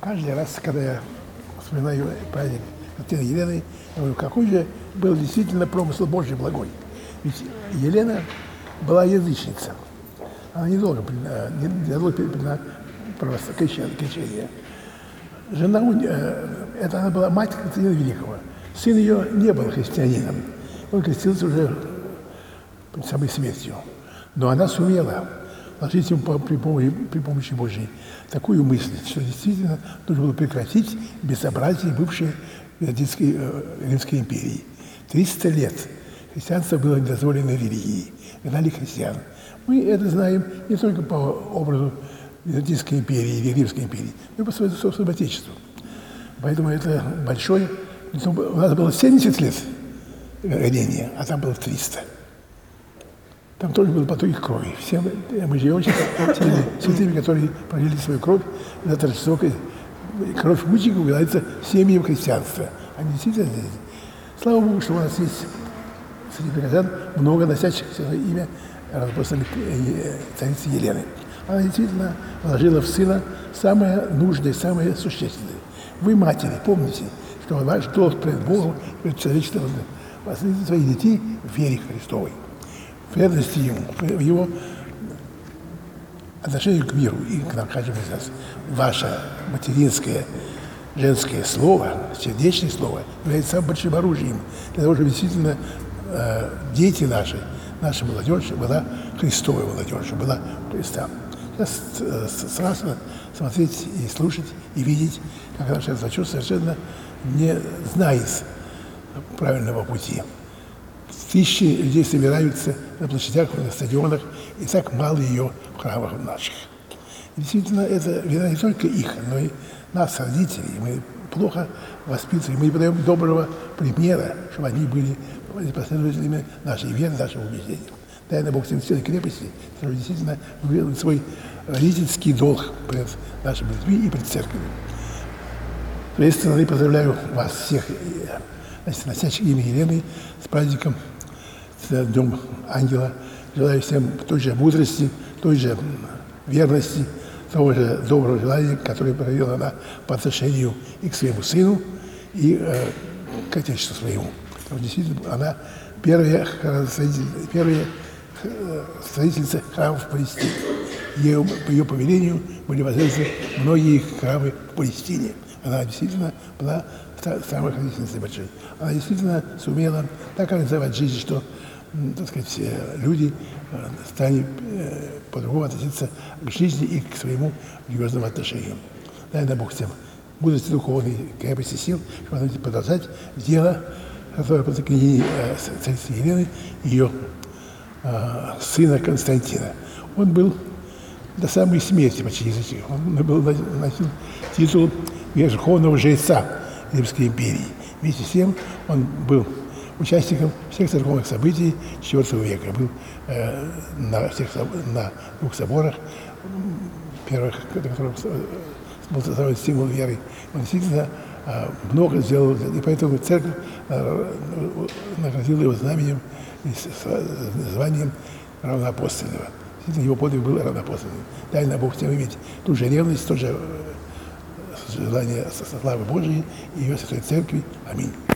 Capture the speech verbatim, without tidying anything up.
Каждый раз, когда я вспоминаю праздник Екатерины Елены, я говорю, какой же был действительно промысел Божий благой. Ведь Елена была язычница. Она недолго приняла, недолго приняла крещение. Жена, это она была мать Константина Великого. Сын ее не был христианином. Он крестился уже перед самой смертью. Но она сумела вложить ему при помощи, при помощи Божьей такую мысль, что действительно нужно было прекратить безобразие бывшей Римской, Римской империи. триста лет христианство было недозволенной религией. Гнали христиан. Мы это знаем не только по образу Византийской империи или Римской империи, но и по своему собственному отечеству. Поэтому это большое... У нас было семьдесят лет гонения, а там было триста. Там тоже был поток крови. Все мы живем теми святыми, которые пролили свою кровь за торжество. Кровь мучеников является семьям христианства. Они действительно здесь. Слава Богу, что у нас есть среди прихожан много носящих имя после царицы Елены. Она действительно вложила в сына самое нужное, самое существенное. Вы, матери, помните, что ваш долг перед Богом, перед человечеством, воспитывать своих детей в вере Христовой, в верности Ему, в Его отношению к миру и к нам, каждому из нас. Ваше материнское, женское слово, сердечное слово является самым большим оружием для того, чтобы действительно э, дети наши, наша молодежь была Христовой молодежью, была Христа. Сейчас э, страшно смотреть и слушать, и видеть, как наша молодежь совершенно не знает правильного пути. Тысячи людей собираются на площадях, на стадионах, и так мало ее в храмах наших. И действительно, это вина не только их, но и нас, родителей. Мы плохо воспитываем, мы не подаем доброго примера, чтобы они были последователями нашей веры, нашего убеждения. Дай на Бог всем силы крепости, чтобы действительно выполнить свой родительский долг перед нашими людьми и перед церковью. С своей стороны поздравляю вас всех, носящих имя Елены, с праздником, с Днем Ангела. Желаю всем той же мудрости, той же верности, того же доброго желания, которое проявила она по отношению и к своему сыну, и э, к отечеству своему. Потому что действительно она первая, первая строительница храмов в Палестине. Ее, по ее повелению были возведены многие храмы в Палестине. Она действительно была самой хранительницей большой. Она действительно сумела так организовать жизнь, что, так сказать, люди стали по-другому относиться к жизни и к своему религиозному отношению. Дай на Бог всем мудрости духовной, крепости сил, чтобы продолжать дело, которое под княгиней царицы Елены, ее сына Константина. Он был до самой смерти почти язычник. Он был, носил титул верховного жреца Римской империи. Вместе с тем он был участником всех церковных событий четвёртого века. Был э, на, всех, на двух соборах, первых, которых был составлен символ веры. Он действительно э, много сделал, и поэтому церковь э, наградила его знаменем и званием равноапостольного. Его подвиг был равноапостольным. Дай на Бог всем иметь ту же ревность, то же желание славы Божией и ее Святой Церкви. Аминь.